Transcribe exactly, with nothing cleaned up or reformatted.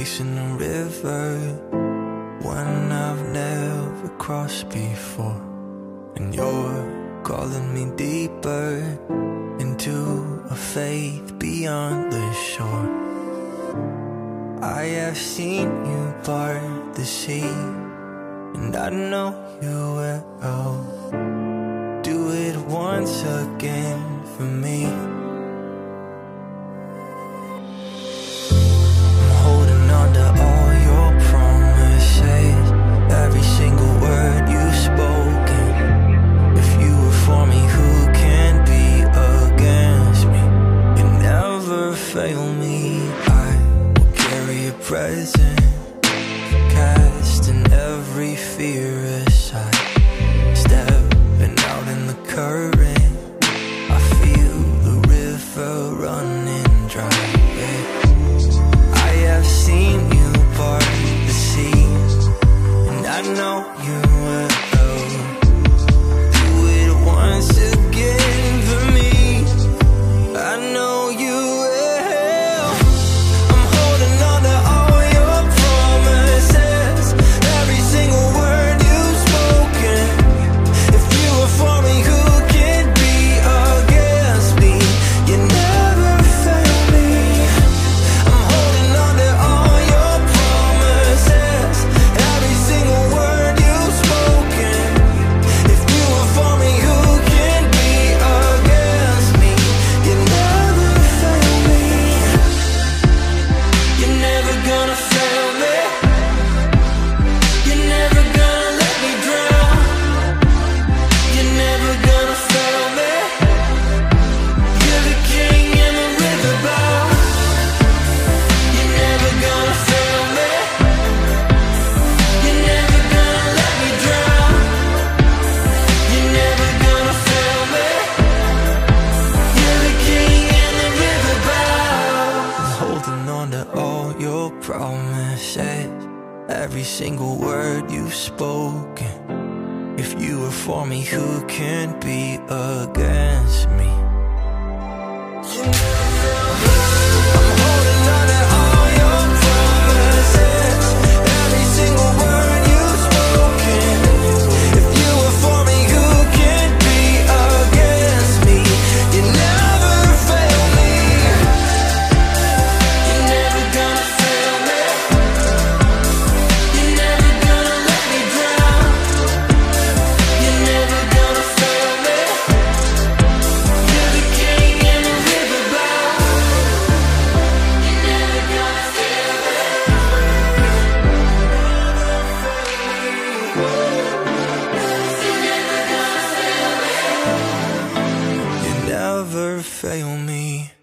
chasing a river, one I've never crossed before. And you're calling me deeper into a faith beyond the shore. I have seen you part the sea, and I know you will. Do it once again for me. I'm holding on to all your promises, every single word you've spoken. If you were for me, who can be against me? You never fail me. I will carry a present, casting every fear aside. Stepping out in the current, I feel the river running dry. Yeah. I have seen you part the sea, and I know you will. Do it once again for me. I know you will. I'm holding on to all your promises, every single word you've spoken. If you were for me, who can be against me? You never fail me. I'm holding on to all your promises, every single word you've spoken. If you were for me, who can be against me? You never fail me. You're never gonna fail me. You're never gonna let me drown. You're never gonna fail me. You're the king and the river bow. You're never gonna fail me. You're never gonna let me drown. You're never gonna fail me. You're the king and the river bow. I'm holding on to all your promises, every single word you've spoken. If you were for me, who can be against me? I'm holding on to all your promises, every single word you've spoken. If you were for me, who can be against me? You never fail me. You're never gonna fail me. You're never gonna let me drown. You're never gonna fail me. You're the king and the river bow. You're never gonna fail me. You never fail me.